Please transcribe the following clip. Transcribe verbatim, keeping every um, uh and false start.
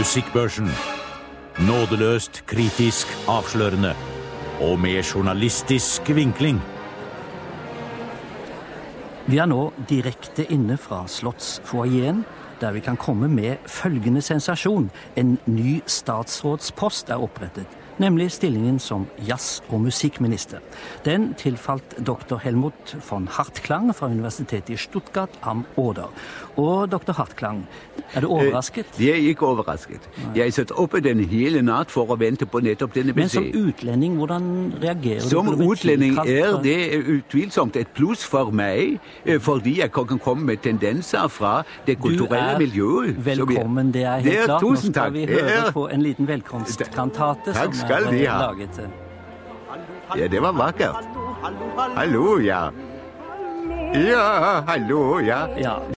Musikkbørsen. Nådeløst, kritisk, avslørende. Og med journalistisk vinkling. Vi er nå direkte inne fra Slottsfoajeen, der vi kan komme med følgende sensasjon. En ny statsrådspost er opprettet, nemlig stillingen som jazz- og musikkminister. Den tilfalt doktor Helmut von Hartklang fra Universitetet i Stuttgart am Oder. Og doktor Hartklang, er du overrasket? Jeg er ikke overrasket. Jeg satt oppe den hele natt for å vente på nettopp denne beskjed. Men som utlending, hvordan reagerer du? Som utlending er det utvilsomt et pluss for meg, fordi jeg kan komme med tendenser fra det kulturelle miljøet. Du er velkommen, det er helt det er, klart. Tusen Nå skal takk. vi høre på en liten velkomstkantate takk som skal er de ha. laget. Ja, det var vakkert. Hallo, ja. Ja, hallo, ja. Ja,